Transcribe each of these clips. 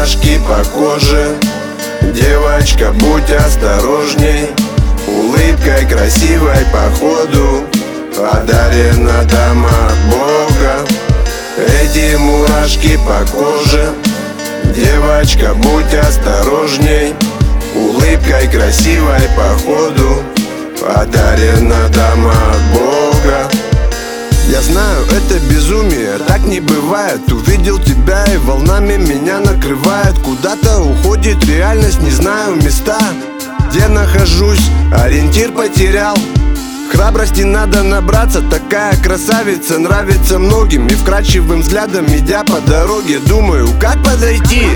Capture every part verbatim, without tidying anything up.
мурашки по коже. Девочка, будь осторожней, улыбкой красивой походу одарена дама от Бога. Эти мурашки по коже. Девочка, будь осторожней, улыбкой красивой походу одарена дама от Бога. Я знаю, это безумие, так не бывает. Увидел тебя и волнами меня накрывает. Куда-то уходит реальность, не знаю места, где нахожусь, ориентир потерял. Храбрости надо набраться, такая красавица нравится многим. И вкрадчивым взглядом, идя по дороге, думаю, как подойти,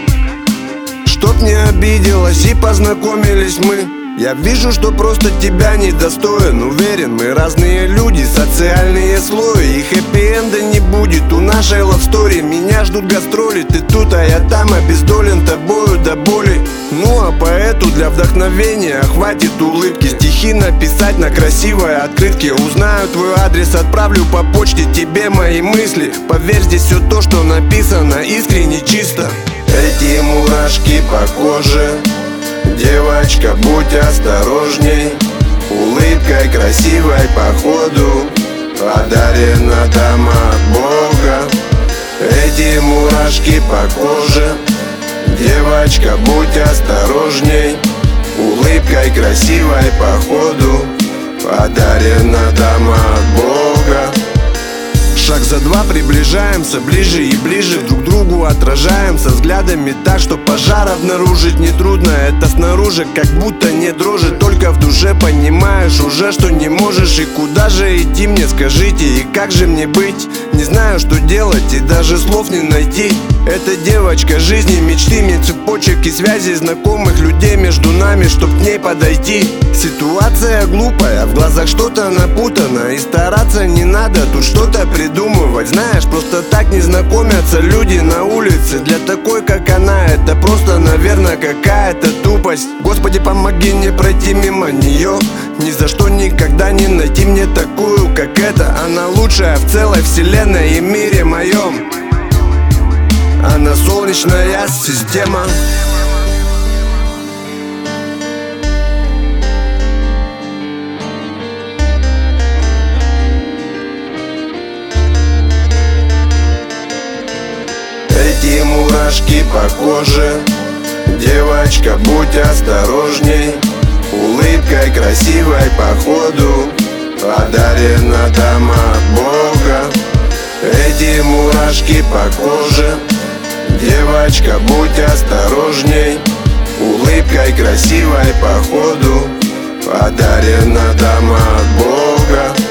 чтоб не обиделась и познакомились мы. Я вижу, что просто тебя недостоин. Уверен, мы разные люди, социальные слои, и хэппи-энда не будет у нашей лавстори. Меня ждут гастроли, ты тут, а я там, обездолен тобою до боли. Ну а поэту для вдохновения хватит улыбки, стихи написать на красивой открытке. Узнаю твой адрес, отправлю по почте тебе мои мысли. Поверь, здесь все то, что написано, искренне, чисто. Эти мурашки по коже. Девочка, будь осторожней, улыбкой красивой походу одарена дама от Бога. Эти мурашки по коже. Девочка, будь осторожней, улыбкой красивой походу одарена дама от Бога. Шаг за два приближаемся ближе и ближе, друг другу отражаемся взглядами так, что пожар обнаружить нетрудно. Это снаружи как будто не дрожит, только в душе понимаешь уже, что не можешь. И куда же идти мне, скажите, и как же мне быть? Не знаю, что делать, и даже слов не найти. Эта девочка жизни, мечты, мне цепочек и связей знакомых людей между нами, чтоб к ней подойти. Ситуация глупая, в глазах что-то напутано, и стараться не надо тут что-то придумывать. Знаешь, просто так не знакомятся люди на улице. Для такой, как она, это просто, наверное, какая-то тупость. Господи, помоги мне пройти мимо нее. Ни за что никогда не найти мне такую, как эта. Она лучшая в целой вселенной и мире моем. Она солнечная система. Эти мурашки по коже. Девочка, будь осторожней, улыбкой красивой походу одарена дама от Бога. Эти мурашки по коже. Девочка, будь осторожней, улыбкой красивой походу одарена дама от Бога.